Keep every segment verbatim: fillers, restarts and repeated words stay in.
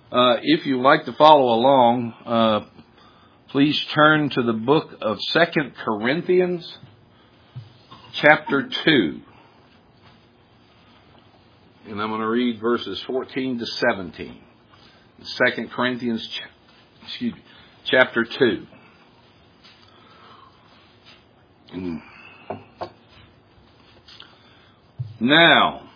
Uh, if you'd like to follow along, uh, please turn to the book of Second Corinthians, chapter two. And I'm going to read verses fourteen to seventeen. Second Corinthians, excuse me, chapter two. Now,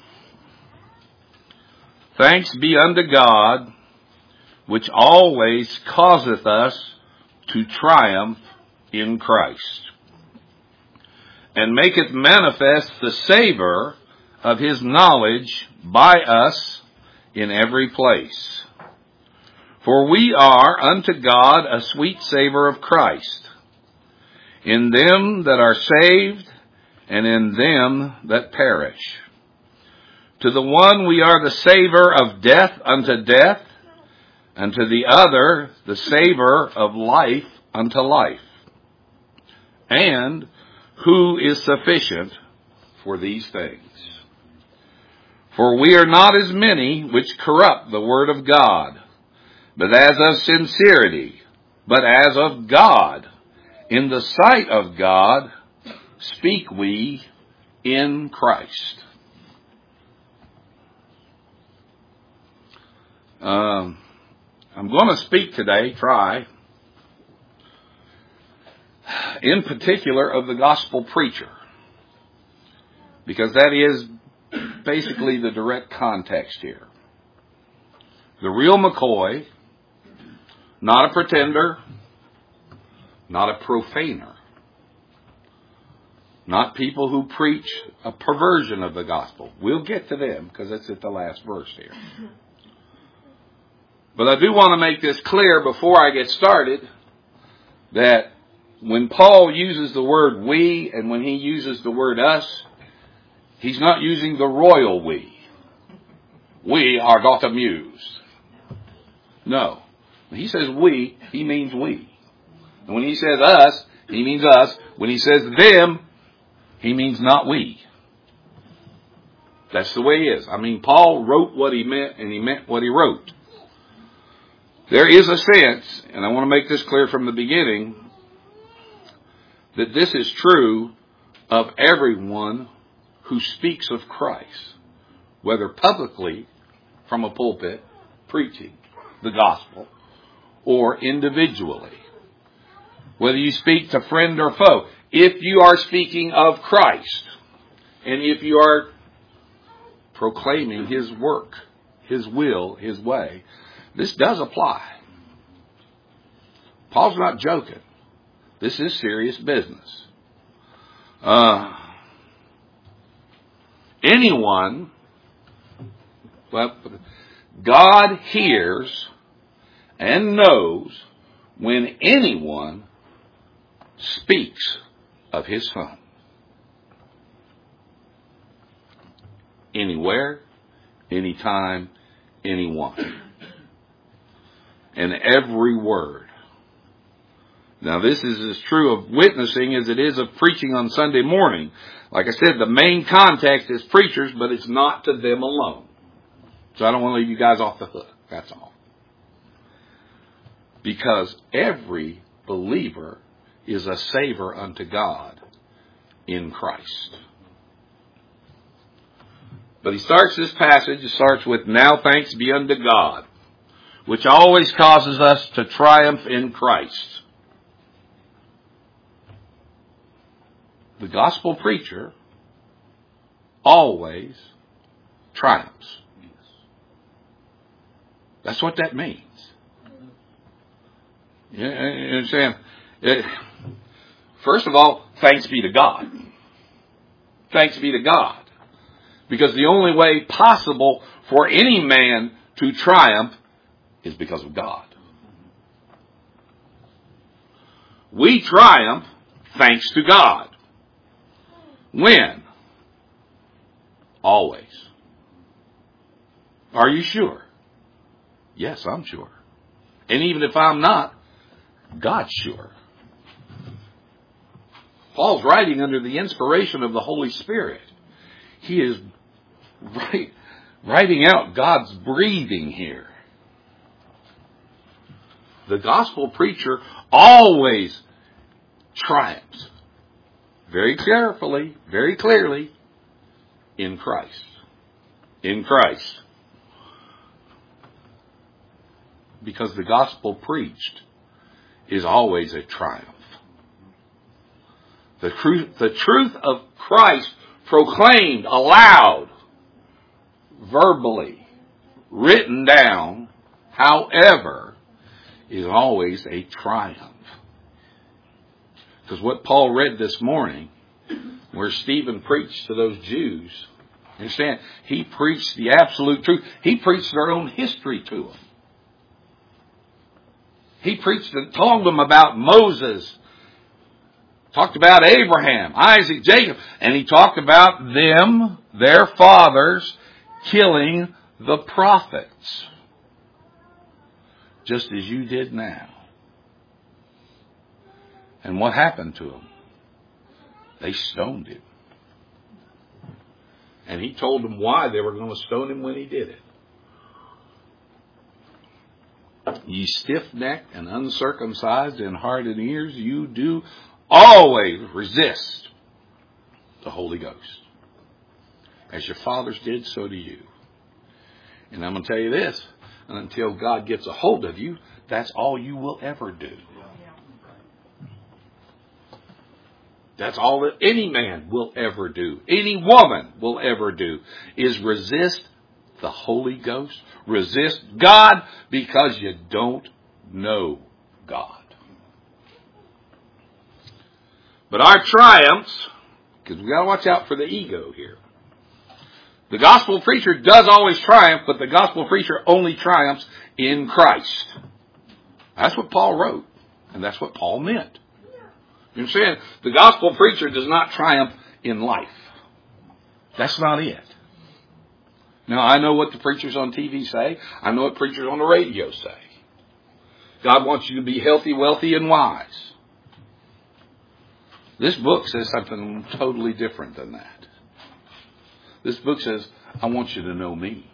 thanks be unto God, which always causeth us to triumph in Christ, and maketh manifest the savour of his knowledge by us in every place. For we are unto God a sweet savour of Christ, in them that are saved, and in them that perish. To the one we are the savour of death unto death, and to the other the savour of life unto life. And who is sufficient for these things? For we are not as many which corrupt the word of God, but as of sincerity, but as of God. In the sight of God speak we in Christ. Um, I'm going to speak today, try, in particular of the gospel preacher, because that is basically the direct context here. The real McCoy, not a pretender, not a profaner, not people who preach a perversion of the gospel. We'll get to them because it's at the last verse here. But I do want to make this clear before I get started that when Paul uses the word we and when he uses the word us, he's not using the royal we. We are got amused. No. When he says we, he means we. And when he says us, he means us. When he says them, he means not we. That's the way he is. I mean, Paul wrote what he meant, and he meant what he wrote. There is a sense, and I want to make this clear from the beginning, that this is true of everyone who speaks of Christ, whether publicly from a pulpit preaching the gospel or individually. Whether you speak to friend or foe, if you are speaking of Christ, and if you are proclaiming his work, his will, his way, this does apply. Paul's not joking. This is serious business. Uh, anyone, well, God hears and knows when anyone speaks of his Son. Anywhere, anytime, anyone. And every word. Now this is as true of witnessing as it is of preaching on Sunday morning. Like I said, the main context is preachers, but it's not to them alone. So I don't want to leave you guys off the hook. That's all. Because every believer is a savor unto God in Christ. But he starts this passage, it starts with, now thanks be unto God, which always causes us to triumph in Christ. The gospel preacher always triumphs. That's what that means. You understand? It, first of all, thanks be to God. Thanks be to God. Because the only way possible for any man to triumph is because of God. We triumph thanks to God. When? Always. Are you sure? Yes, I'm sure. And even if I'm not, God's sure. Paul's writing under the inspiration of the Holy Spirit. He is write, writing out God's breathing here. The gospel preacher always triumphs. Very carefully, very clearly, in Christ. In Christ. Because the gospel preached is always a triumph. The truth, the truth of Christ proclaimed aloud, verbally, written down, however, is always a triumph. Because what Paul read this morning, where Stephen preached to those Jews, understand, he preached the absolute truth. He preached their own history to them. He preached and told them about Moses, talked about Abraham, Isaac, Jacob, and he talked about them, their fathers, killing the prophets. Just as you did now. And what happened to him? They stoned him. And he told them why they were going to stone him when he did it. Ye stiff-necked and uncircumcised in heart and ears, you do always resist the Holy Ghost. As your fathers did, so do you. And I'm going to tell you this, until God gets a hold of you, that's all you will ever do. That's all that any man will ever do, any woman will ever do, is resist the Holy Ghost. Resist God because you don't know God. But our triumphs, because we've got to watch out for the ego here. The gospel preacher does always triumph, but the gospel preacher only triumphs in Christ. That's what Paul wrote, and that's what Paul meant. You understand? The gospel preacher does not triumph in life. That's not it. Now, I know what the preachers on T V say. I know what preachers on the radio say. God wants you to be healthy, wealthy, and wise. This book says something totally different than that. This book says, I want you to know me.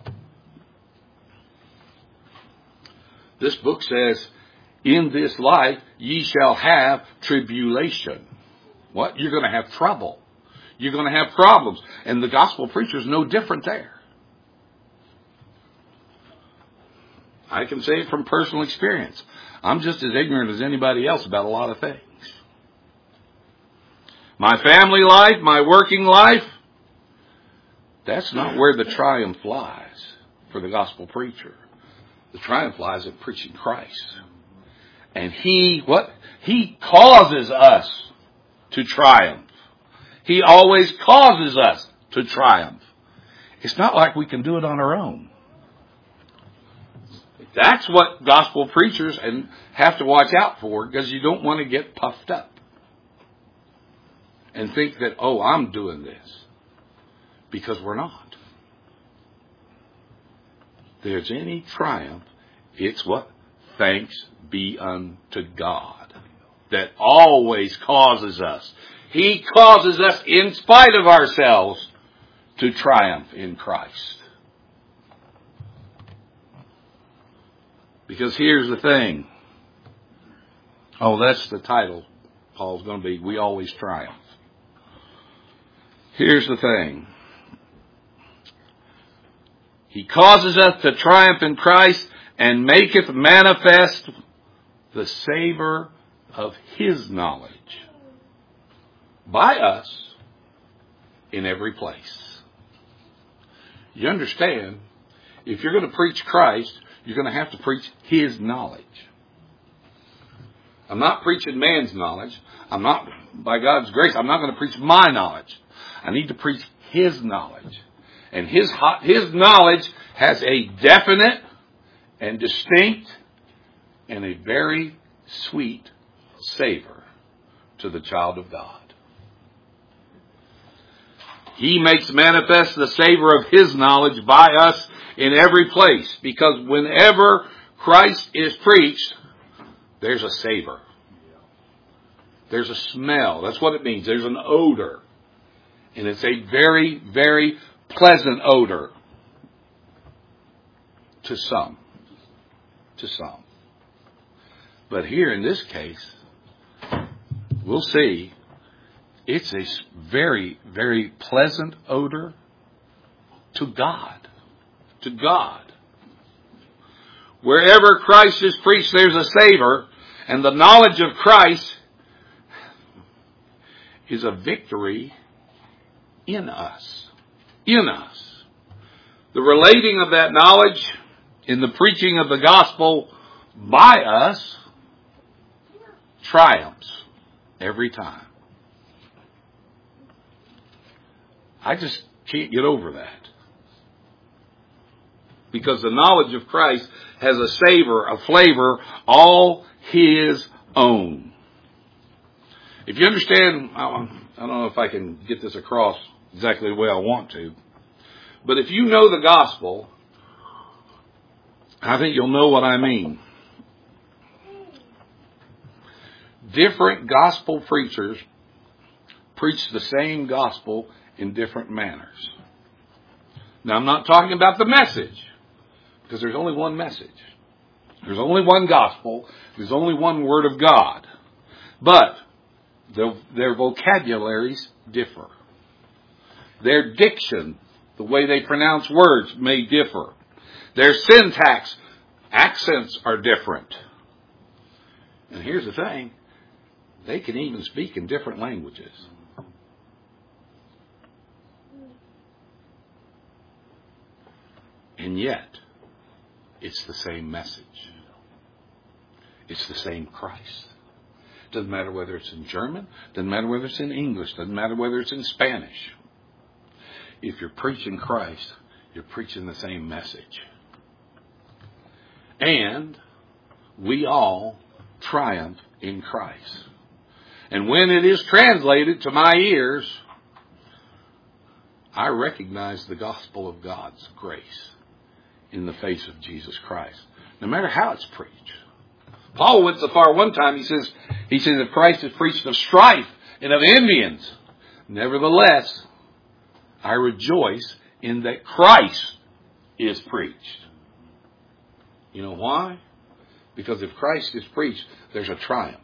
This book says, in this life ye shall have tribulation. What? You're going to have trouble. You're going to have problems. And the gospel preacher is no different there. I can say it from personal experience. I'm just as ignorant as anybody else about a lot of things. My family life, my working life, that's not where the triumph lies for the gospel preacher. The triumph lies in preaching Christ. And he, what? He causes us to triumph. He always causes us to triumph. It's not like we can do it on our own. That's what gospel preachers and have to watch out for, because you don't want to get puffed up and think that, oh, I'm doing this. Because we're not. There's any triumph, it's what? Thanks be unto God that always causes us. He causes us, in spite of ourselves, to triumph in Christ. Because here's the thing. Oh, that's the title Paul's going to be. We always triumph. Here's the thing. He causes us to triumph in Christ and maketh manifest the savor of his knowledge by us in every place. You understand, if you're going to preach Christ, you're going to have to preach his knowledge. I'm not preaching man's knowledge. I'm not, by God's grace, I'm not going to preach my knowledge. I need to preach his knowledge. And his, his knowledge has a definite and distinct and a very sweet savor to the child of God. He makes manifest the savor of his knowledge by us in every place, because whenever Christ is preached, there's a savor. There's a smell. That's what it means. There's an odor. And it's a very, very pleasant odor to some. To some. But here in this case, we'll see, it's a very, very pleasant odor to God. To God. Wherever Christ is preached, there's a savor, and the knowledge of Christ is a victory in us. In us. The relating of that knowledge in the preaching of the gospel by us triumphs every time. I just can't get over that. Because the knowledge of Christ has a savor, a flavor, all His own. If you understand, I don't know if I can get this across exactly the way I want to, but if you know the gospel, I think you'll know what I mean. Different gospel preachers preach the same gospel in different manners. Now, I'm not talking about the message, because there's only one message. There's only one gospel. There's only one word of God. But the, their vocabularies differ. Their diction, the way they pronounce words, may differ. Their syntax, accents are different. And here's the thing. They can even speak in different languages. And yet, it's the same message. It's the same Christ. Doesn't matter whether it's in German. Doesn't matter whether it's in English. Doesn't matter whether it's in Spanish. If you're preaching Christ, you're preaching the same message. And we all triumph in Christ. And when it is translated to my ears, I recognize the gospel of God's grace in the face of Jesus Christ, no matter how it's preached. Paul went so far one time, he says, he says that Christ is preached of strife and of envyings. Nevertheless, I rejoice in that Christ is preached. You know why? Because if Christ is preached, there's a triumph.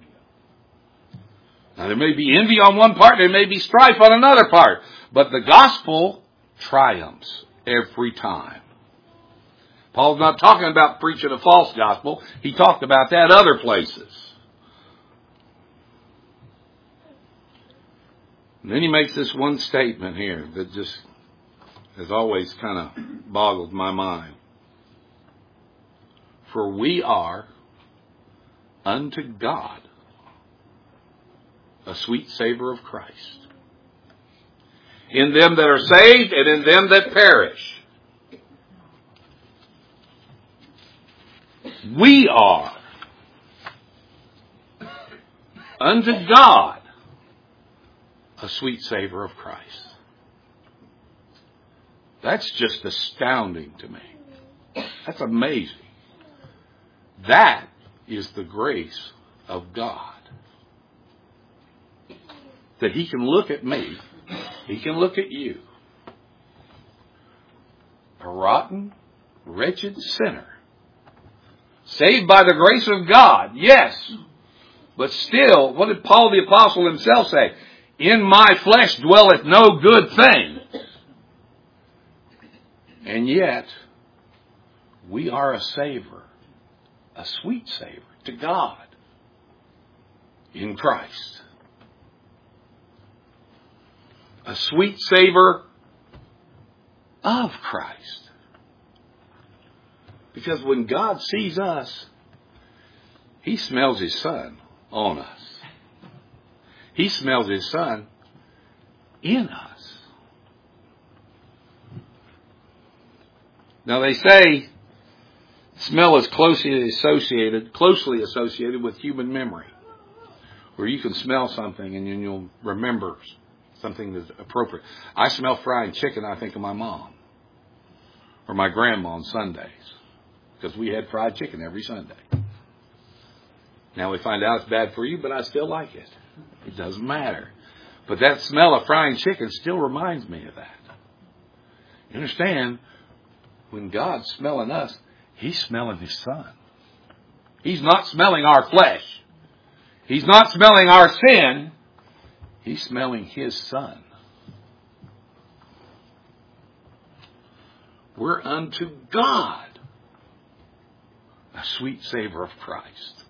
Now there may be envy on one part, there may be strife on another part, but the gospel triumphs every time. Paul's not talking about preaching a false gospel. He talked about that other places. And then he makes this one statement here that just has always kind of boggled my mind. For we are unto God a sweet savor of Christ, in them that are saved and in them that perish. We are unto God a sweet savor of Christ. That's just astounding to me. That's amazing. That is the grace of God. That He can look at me, He can look at you, a rotten, wretched sinner, saved by the grace of God, yes. But still, what did Paul the Apostle himself say? In my flesh dwelleth no good thing. And yet, we are a savor, a sweet savor to God in Christ. A sweet savor of Christ. Because when God sees us, He smells His Son on us. He smells His Son in us. Now they say smell is closely associated, closely associated with human memory. Where you can smell something and you'll remember something that's appropriate. I smell fried chicken, I think of my mom. Or my grandma on Sundays. Because we had fried chicken every Sunday. Now we find out it's bad for you, but I still like it. It doesn't matter. But that smell of frying chicken still reminds me of that. You understand? When God's smelling us, He's smelling His Son He's not smelling our flesh. He's not smelling our sin. He's smelling His Son. We're unto God a sweet savor of Christ.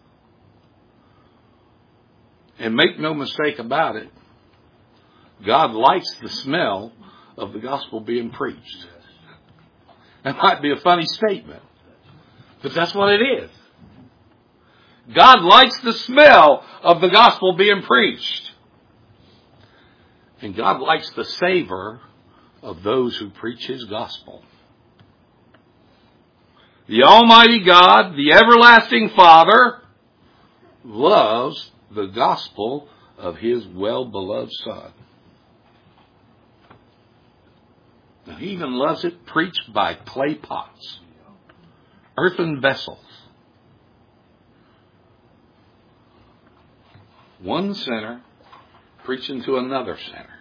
And make no mistake about it, God likes the smell of the gospel being preached. That might be a funny statement, but that's what it is. God likes the smell of the gospel being preached. And God likes the savor of those who preach His gospel. The Almighty God, the everlasting Father, loves the gospel of His well-beloved Son. And He even loves it preached by clay pots, earthen vessels. One sinner preaching to another sinner.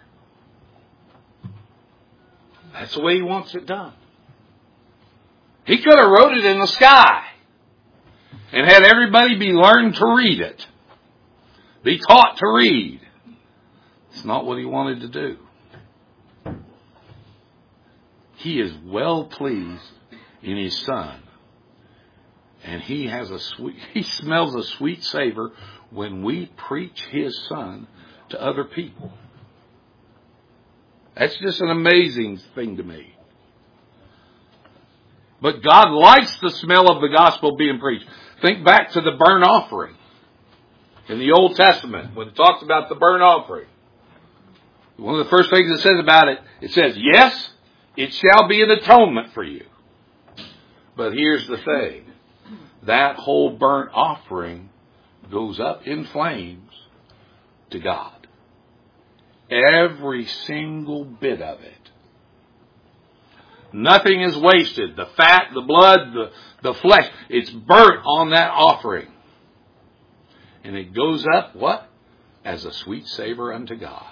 That's the way He wants it done. He could have wrote it in the sky and had everybody be learned to read it, be taught to read. It's not what He wanted to do. He is well pleased in His Son. And He has a sweet, He smells a sweet savor when we preach His Son to other people. That's just an amazing thing to me. But God likes the smell of the gospel being preached. Think back to the burnt offering in the Old Testament when it talks about the burnt offering. One of the first things it says about it, it says, yes, it shall be an atonement for you. But here's the thing. That whole burnt offering goes up in flames to God. Every single bit of it. Nothing is wasted. The fat, the blood, the, the flesh, it's burnt on that offering. And it goes up, what? As a sweet savor unto God.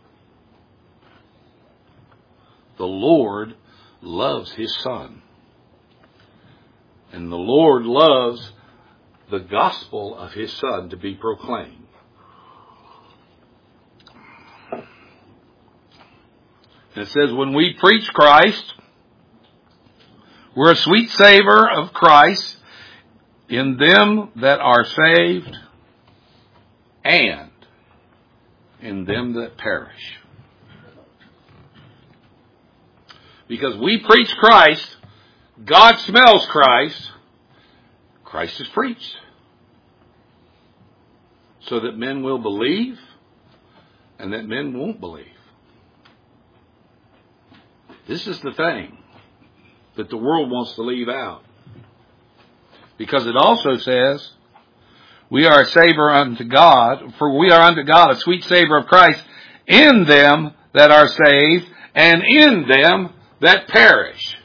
The Lord loves His Son. And the Lord loves the gospel of His Son to be proclaimed. And it says, when we preach Christ, we're a sweet savor of Christ in them that are saved and in them that perish. Because we preach Christ, God smells Christ, Christ is preached. So that men will believe and that men won't believe. This is the thing that the world wants to leave out. Because it also says, we are a savor unto God, for we are unto God a sweet savor of Christ in them that are saved and in them that perish.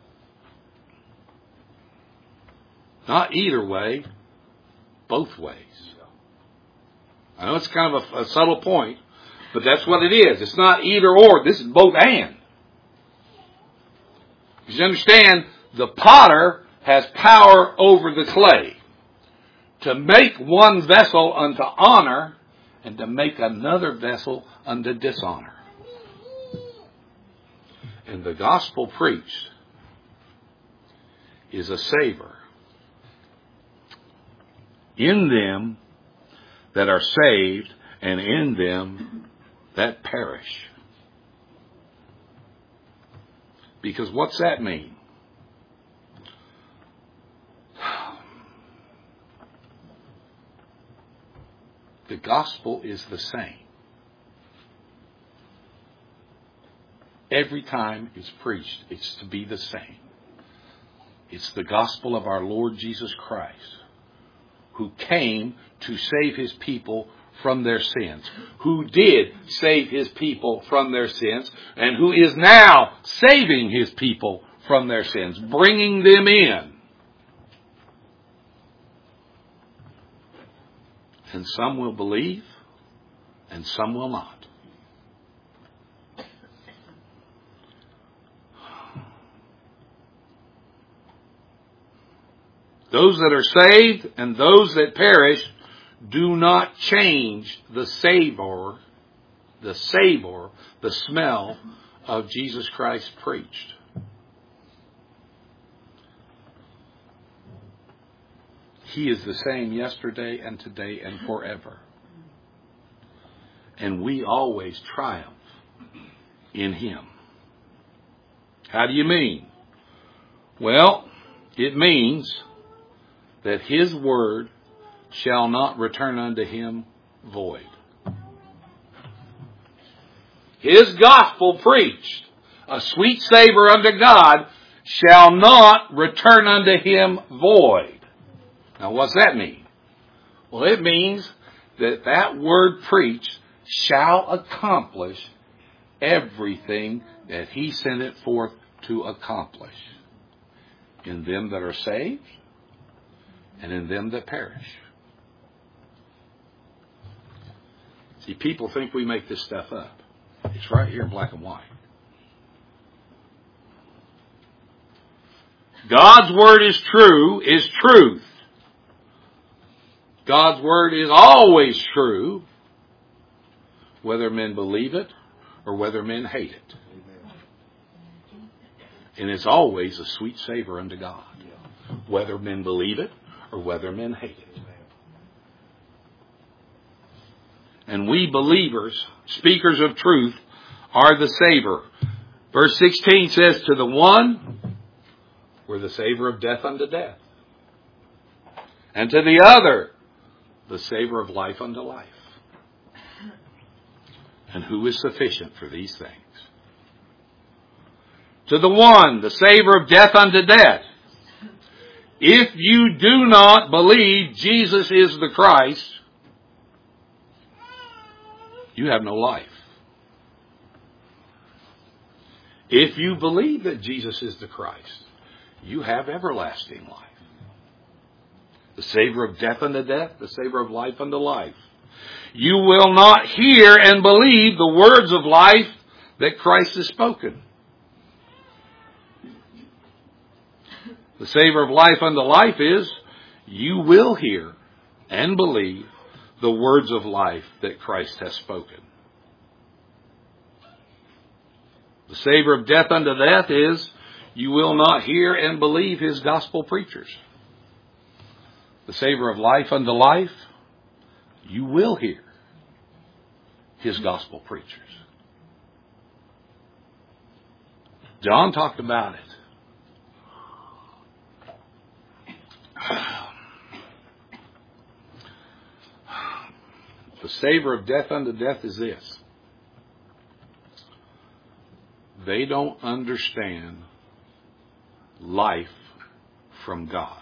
Not either way, both ways. I know it's kind of a, a subtle point, but that's what it is. It's not either or. This is both and. You understand, the potter has power over the clay to make one vessel unto honor and to make another vessel unto dishonor. And the gospel preached is a savor in them that are saved and in them that perish. Because what's that mean? The gospel is the same. Every time it's preached, it's to be the same. It's the gospel of our Lord Jesus Christ, who came to save His people from their sins, who did save His people from their sins, and who is now saving His people from their sins, bringing them in. And some will believe, and some will not. those that are saved and those that perish do not change the savor, the savor, the smell of Jesus Christ preached. He is the same yesterday and today and forever. And we always triumph in Him. How do you mean? Well, it means that His word shall not return unto Him void. His gospel preached, a sweet savor unto God, shall not return unto Him void. Now, what's that mean? Well, it means that that word preached shall accomplish everything that He sent it forth to accomplish in them that are saved and in them that perish. See, people think we make this stuff up. It's right here in black and white. God's word is true, is truth. God's word is always true, whether men believe it or whether men hate it. And it's always a sweet savor unto God, whether men believe it or whether men hate it. And we believers, speakers of truth, are the savor. Verse sixteen says, to the one, we're the savor of death unto death. And to the other, the savor of life unto life. And who is sufficient for these things? To the one, the savor of death unto death. If you do not believe Jesus is the Christ, you have no life. If you believe that Jesus is the Christ, you have everlasting life. The savor of death unto death, the savor of life unto life. You will not hear and believe the words of life that Christ has spoken. The savor of life unto life is you will hear and believe the words of life that Christ has spoken. The savor of death unto death is you will not hear and believe His gospel preachers. The savor of life unto life, you will hear His gospel preachers. John talked about it. The savor of death unto death is this. They don't understand life from God.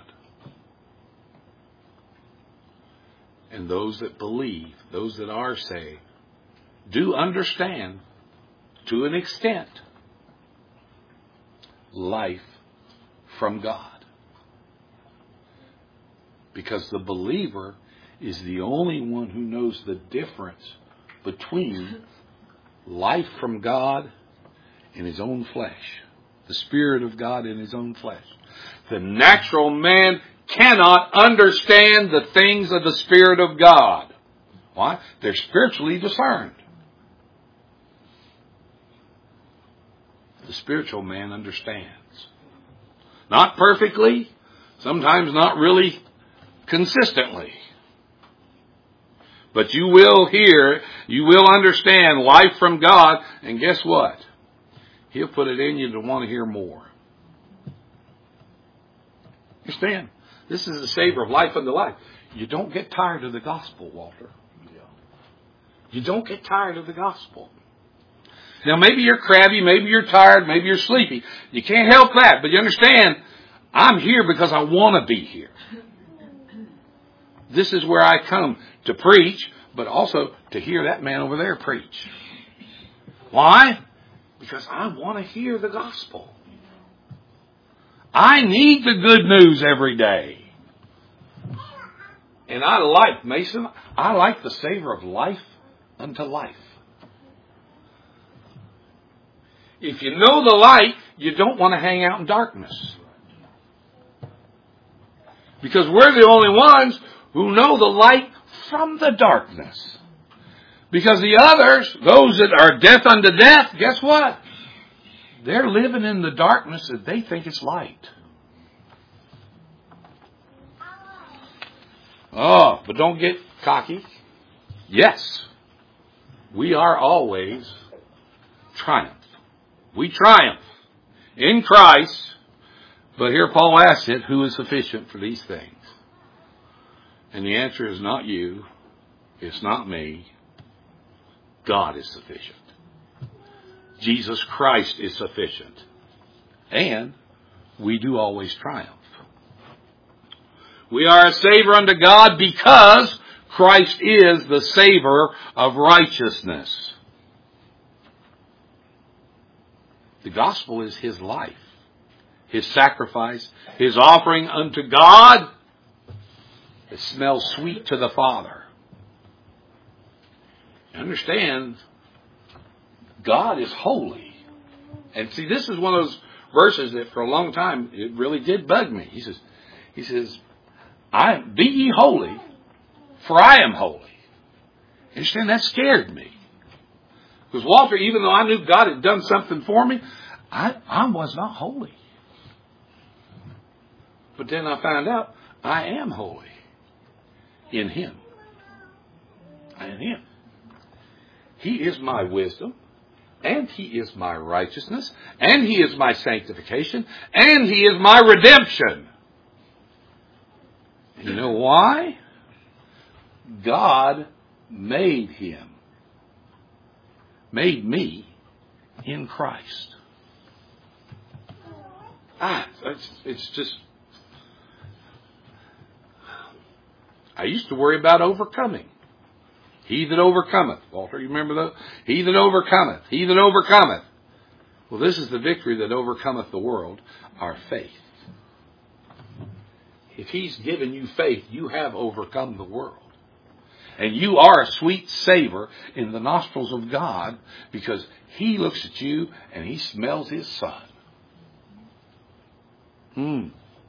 And those that believe, those that are saved, do understand, to an extent, life from God. Because the believer is the only one who knows the difference between life from God and his own flesh. The Spirit of God in his own flesh. The natural man cannot understand the things of the Spirit of God. Why? They're spiritually discerned. The spiritual man understands. Not perfectly, sometimes not really consistently. But you will hear, you will understand life from God, and guess what? He'll put it in you to want to hear more. Understand? This is the savor of life unto life. You don't get tired of the gospel, Walter. You don't get tired of the gospel. Now, maybe you're crabby, maybe you're tired, maybe you're sleepy. You can't help that, but you understand, I'm here because I want to be here. This is where I come to preach, but also to hear that man over there preach. Why? Because I want to hear the gospel. I need the good news every day. And I like, Mason, I like the savor of life unto life. If you know the light, you don't want to hang out in darkness. Because we're the only ones who know the light from the darkness. Because the others, those that are death unto death, guess what? They're living in the darkness that they think is light. Oh, but don't get cocky. Yes, we are always triumph. We triumph in Christ. But here Paul asks it, who is sufficient for these things? And the answer is not you. It's not me. God is sufficient. Jesus Christ is sufficient. And we do always triumph. We are a savor unto God because Christ is the savor of righteousness. The gospel is His life, His sacrifice, His offering unto God. It smells sweet to the Father. Understand, God is holy. And see, this is one of those verses that for a long time, it really did bug me. He says, he says, I be ye holy, for I am holy. Understand, that scared me. Because Walter, even though I knew God had done something for me, I, I was not holy. But then I found out I am holy in Him. In Him. He is my wisdom, and He is my righteousness, and He is my sanctification, and He is my redemption. And you know why? God made Him, made me in Christ. Ah, it's, it's just, I used to worry about overcoming. He that overcometh. Walter, you remember that? He that overcometh. He that overcometh. Well, this is the victory that overcometh the world, our faith. If He's given you faith, you have overcome the world. And you are a sweet savor in the nostrils of God because He looks at you and He smells His Son. Hmm.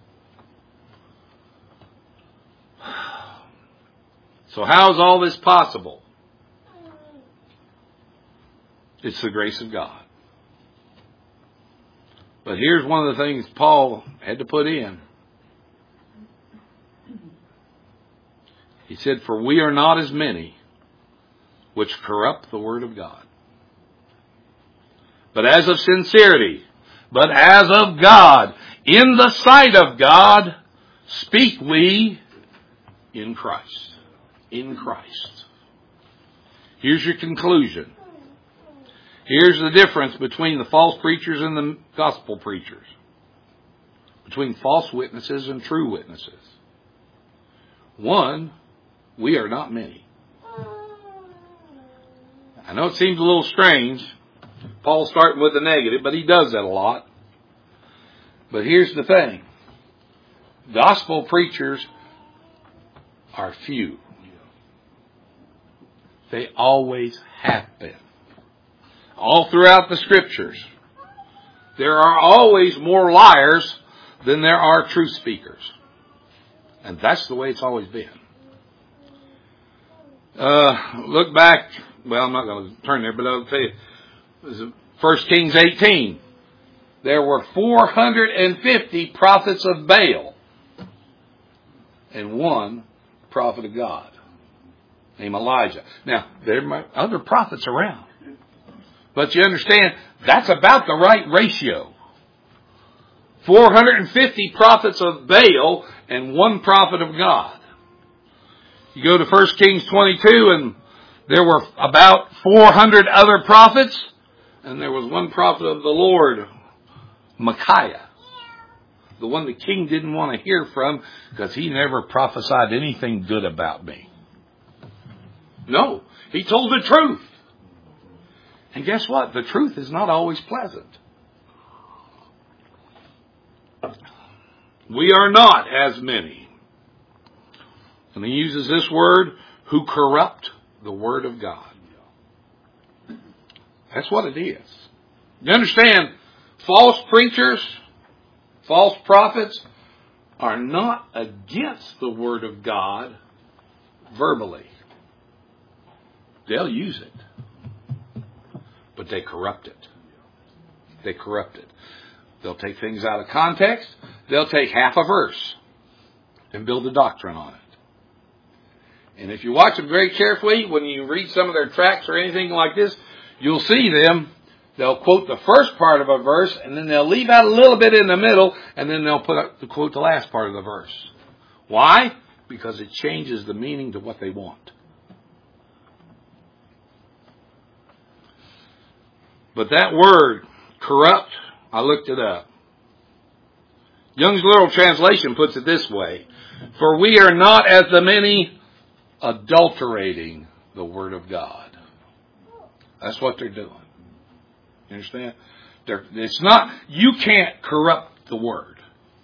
So how is all this possible? It's the grace of God. But here's one of the things Paul had to put in. He said, for we are not as many which corrupt the word of God, but as of sincerity, but as of God, in the sight of God, speak we in Christ. In Christ. Here's your conclusion. Here's the difference between the false preachers and the gospel preachers. Between false witnesses and true witnesses. One, we are not many. I know it seems a little strange. Paul's starting with the negative, but he does that a lot. But here's the thing. Gospel preachers are few. They always have been. All throughout the Scriptures, there are always more liars than there are truth speakers. And that's the way it's always been. Uh, look back, well, I'm not going to turn there, but I'll tell you, First Kings eighteen. There were four hundred fifty prophets of Baal and one prophet of God named Elijah. Now, there are other prophets around. But you understand, that's about the right ratio. four hundred fifty prophets of Baal and one prophet of God. You go to First Kings twenty-two and there were about four hundred other prophets and there was one prophet of the Lord, Micaiah. The one the king didn't want to hear from because he never prophesied anything good about me. No, he told the truth. And guess what? The truth is not always pleasant. We are not as many. And he uses this word, who corrupt the word of God. That's what it is. You understand, false preachers, false prophets are not against the Word of God verbally. They'll use it, but they corrupt it. They corrupt it. They'll take things out of context. They'll take half a verse and build a doctrine on it. And if you watch them very carefully, when you read some of their tracts or anything like this, you'll see them. They'll quote the first part of a verse, and then they'll leave out a little bit in the middle, and then they'll put up, quote the last part of the verse. Why? Because it changes the meaning to what they want. But that word, corrupt, I looked it up. Young's Literal Translation puts it this way: for we are not as the many adulterating the Word of God. That's what they're doing. You understand? They're, it's not, you can't corrupt the Word,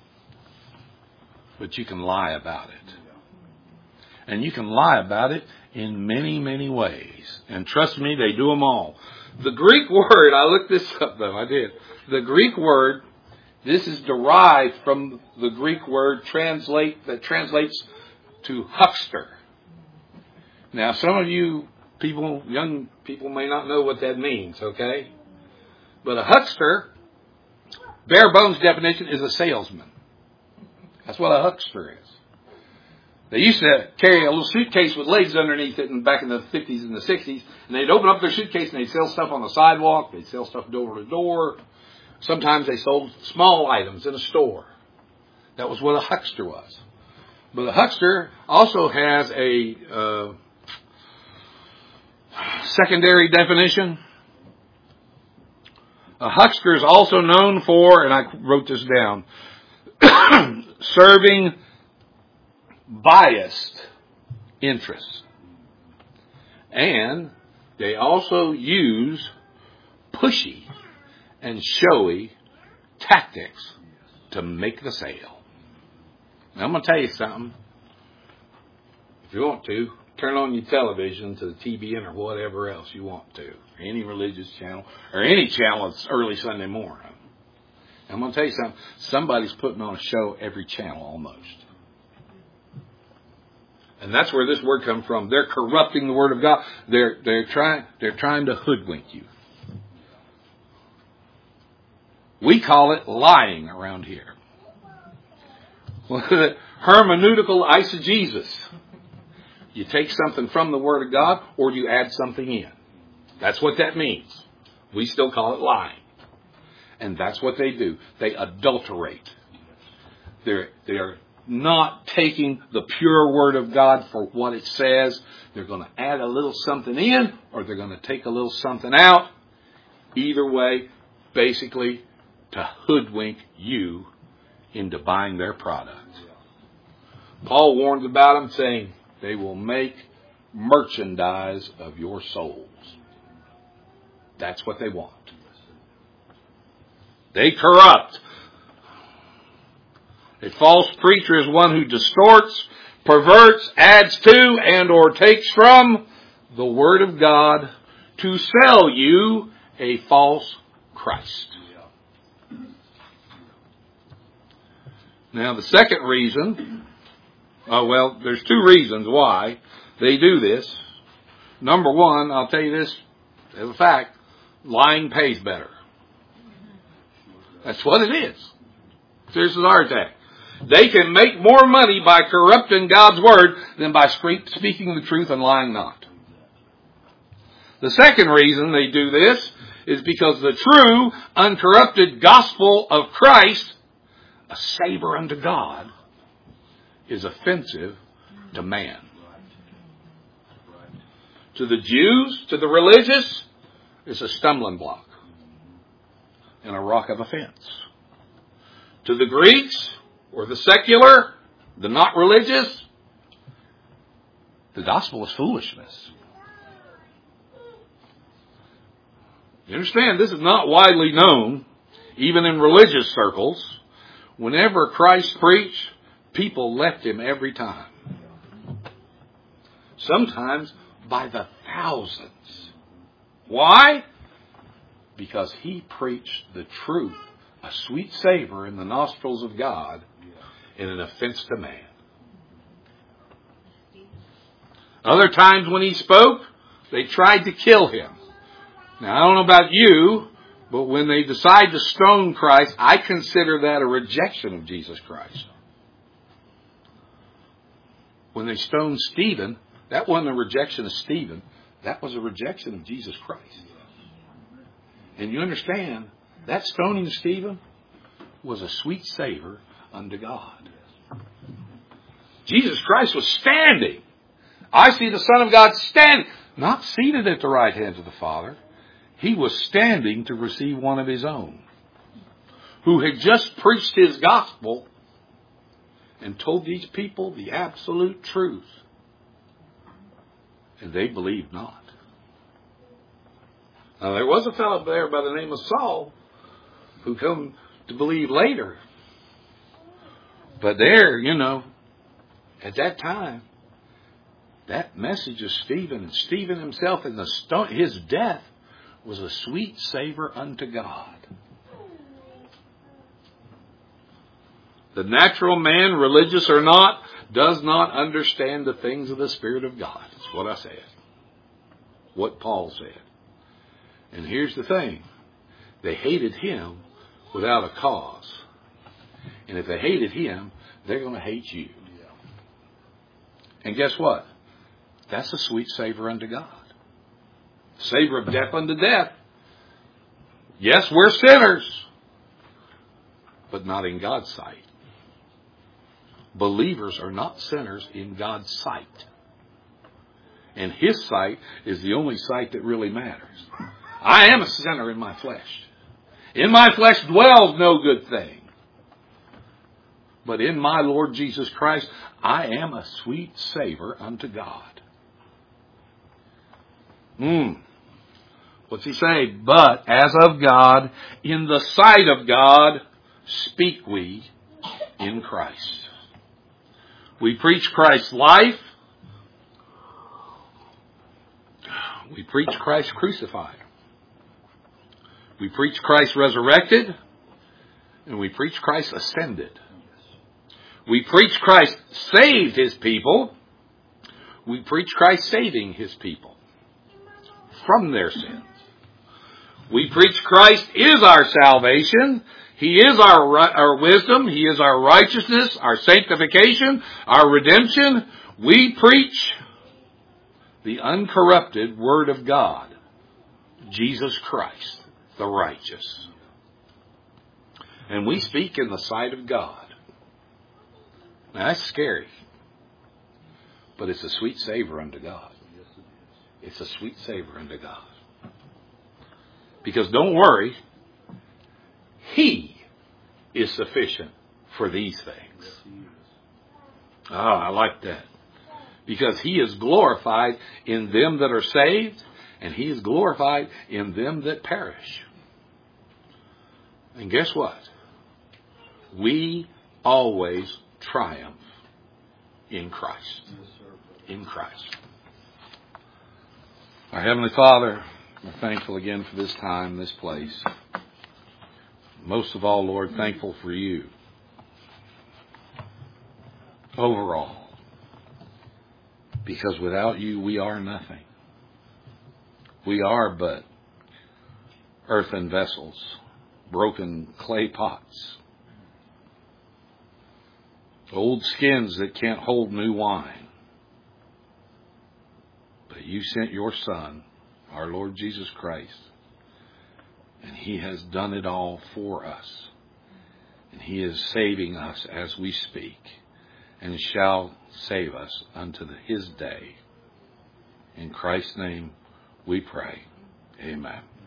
but you can lie about it. And you can lie about it in many, many ways. And trust me, they do them all. The Greek word, I looked this up though, I did. The Greek word, this is derived from the Greek word translate that translates to huckster. Now, some of you people, young people may not know what that means, okay? But a huckster, bare bones definition, is a salesman. That's what a huckster is. They used to carry a little suitcase with legs underneath it in, back in the fifties and the sixties. And they'd open up their suitcase and they'd sell stuff on the sidewalk. They'd sell stuff door to door. Sometimes they sold small items in a store. That was what a huckster was. But a huckster also has a uh, secondary definition. A huckster is also known for, and I wrote this down, serving biased interests. And they also use pushy and showy tactics to make the sale. Now, I'm going to tell you something. If you want to, turn on your television to the T B N or whatever else you want to. Any religious channel or any channel that's early Sunday morning. I'm going to tell you something. Somebody's putting on a show every channel almost. And that's where this word comes from. They're corrupting the Word of God. They're, they're, trying, they're trying to hoodwink you. We call it lying around here. Hermeneutical eisegesis. You take something from the Word of God or you add something in. That's what that means. We still call it lying. And that's what they do. They adulterate. They're, they're not taking the pure Word of God for what it says. They're going to add a little something in or they're going to take a little something out. Either way, basically to hoodwink you into buying their product. Paul warns about them, saying they will make merchandise of your souls. That's what they want. They corrupt. A false preacher is one who distorts, perverts, adds to, and or takes from the Word of God to sell you a false Christ. Now, the second reason, oh, well, there's two reasons why they do this. Number one, I'll tell you this as a fact, lying pays better. That's what it is. This is our attack. They can make more money by corrupting God's Word than by speaking the truth and lying not. The second reason they do this is because the true, uncorrupted gospel of Christ, a savor unto God, is offensive to man. To the Jews, to the religious, it's a stumbling block and a rock of offense. To the Greeks, or the secular, the not religious, the gospel is foolishness. You understand, this is not widely known, even in religious circles. Whenever Christ preached, people left him every time. Sometimes by the thousands. Why? Because he preached the truth, a sweet savor in the nostrils of God, and an offense to man. Other times when he spoke, they tried to kill him. Now, I don't know about you, but when they decide to stone Christ, I consider that a rejection of Jesus Christ. When they stoned Stephen, that wasn't a rejection of Stephen. That was a rejection of Jesus Christ. And you understand, that stoning of Stephen was a sweet savor unto God. Jesus Christ was standing. I see the Son of God standing, not seated at the right hand of the Father. He was standing to receive one of his own, who had just preached his gospel and told these people the absolute truth. And they believed not. Now, there was a fellow there by the name of Saul who come to believe later. But there, you know, at that time, that message of Stephen and Stephen himself and the stone, his death was a sweet savor unto God. The natural man, religious or not, does not understand the things of the Spirit of God. That's what I said. What Paul said. And here's the thing. They hated him without a cause. And if they hated him, they're going to hate you. And guess what? That's a sweet savor unto God. Savor of death unto death. Yes, we're sinners, but not in God's sight. Believers are not sinners in God's sight. And His sight is the only sight that really matters. I am a sinner in my flesh. In my flesh dwells no good thing. But in my Lord Jesus Christ, I am a sweet savor unto God. Hmm. What's he say? But as of God, in the sight of God, speak we in Christ. We preach Christ's life. We preach Christ crucified. We preach Christ resurrected. And we preach Christ ascended. We preach Christ saved His people. We preach Christ saving His people from their sins. We preach Christ is our salvation. He is our, our wisdom. He is our righteousness, our sanctification, our redemption. We preach the uncorrupted Word of God, Jesus Christ, the righteous. And we speak in the sight of God. Now, that's scary. But it's a sweet savor unto God. It's a sweet savor unto God. Because don't worry, He is sufficient for these things. Ah, I like that. Because He is glorified in them that are saved, and He is glorified in them that perish. And guess what? We always triumph in Christ. In Christ. Our Heavenly Father, we're thankful again for this time, this place. Most of all, Lord, thankful for You. Overall. Because without You, we are nothing. We are but earthen vessels, broken clay pots, old skins that can't hold new wine. But You sent Your Son, our Lord Jesus Christ, and He has done it all for us. And He is saving us as we speak, and shall save us unto His day. In Christ's name we pray. Amen.